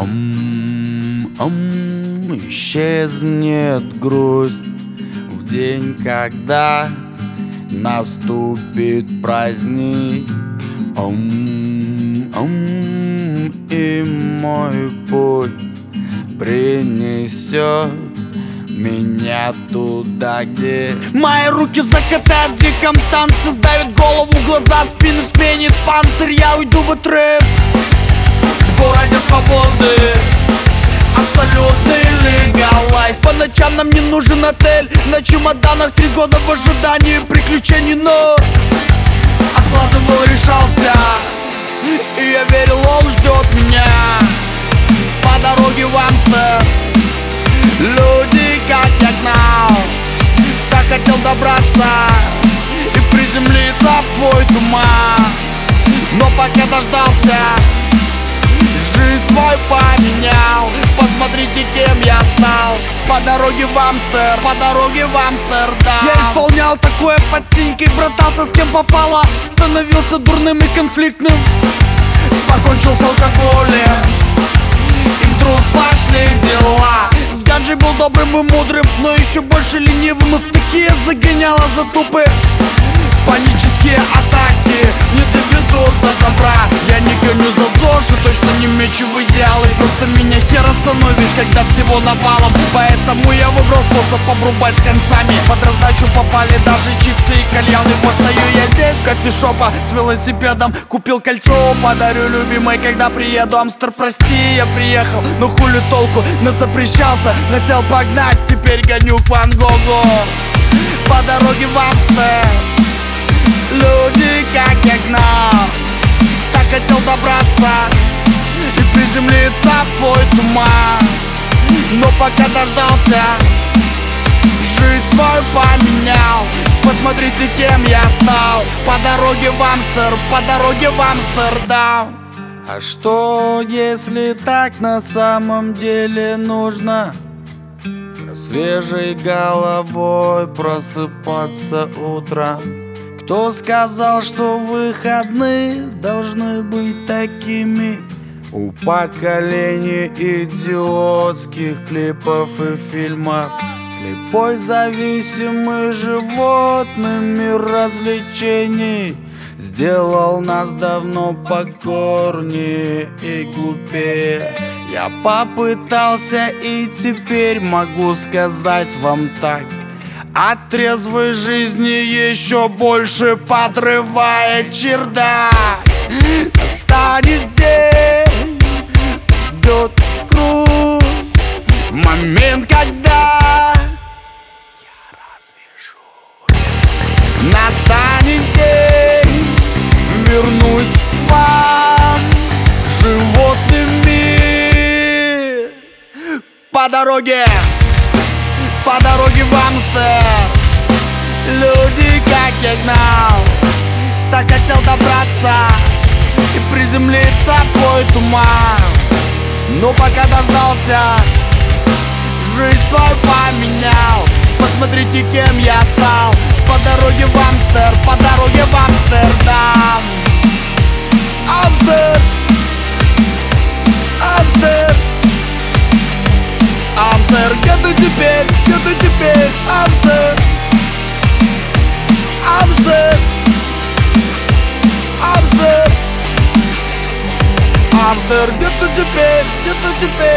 Исчезнет грусть в день, когда наступит праздник. И мой путь принесет меня туда, где мои руки закатают в диком танце, сдавит голову, глаза, спину сменит панцирь. Я уйду в отрыв в городе свободы, абсолютный легалайз. По ночам нам не нужен отель, на чемоданах 3 года в ожидании приключений. Но откладывал, решался, и я верил, он ждет меня по дороге в Амстер. Люди, как я гнал, так хотел добраться и приземлиться в твой туман. Но пока дождался, жизнь свой поменял. Посмотрите, кем я стал по дороге в Амстер, по дороге в Амстердам. Я исполнял такое под синькой, братался с кем попало, становился дурным и конфликтным, покончил с алкоголем, и вдруг пошли дела. С ганджей был добрым и мудрым, но еще больше ленивым, и в такие загоняла затупы. Панические атаки не доведут до добра. Я не гоню за ЗОЖ и точно не мечу в идеалы. Просто меня хер остановишь, когда всего навалом. Поэтому я выбрал способ обрубать с концами. Под раздачу попали даже чипсы и кальяны. Постою я здесь в кофешопа с велосипедом, купил кольцо, подарю любимой, когда приеду. Амстер, прости, я приехал, но хули толку, но запрещался. Хотел погнать, теперь гоню к Ван Гогу по дороге в Амстер. Люди, как я гнал, так хотел добраться и приземлиться в твой туман. Но пока дождался, жизнь свою поменял. Посмотрите, кем я стал по дороге в Амстер, по дороге в Амстердам. А что, если так на самом деле нужно? Со свежей головой просыпаться утром. Кто сказал, что выходные должны быть такими? У поколения идиотских клипов и фильмов, слепой, зависимый животными развлечений, сделал нас давно покорнее и глупее. Я попытался и теперь могу сказать вам так: от трезвой жизни еще больше подрывает чердак. Настанет день, бьет круг, в момент, когда я развяжусь. Настанет день, вернусь к вам, животный мир. По дороге в Амстер. Люди, как я гнал, так хотел добраться и приземлиться в твой туман. Но пока дождался, жизнь свою поменял. Посмотрите, кем я стал по дороге в Амстер, по дороге в Амстердам. Амстер, Амстер, Амстер, где ты теперь, где ты теперь? Амстер, Амстер, Амстер, Амстер, где ты теперь, где ты теперь?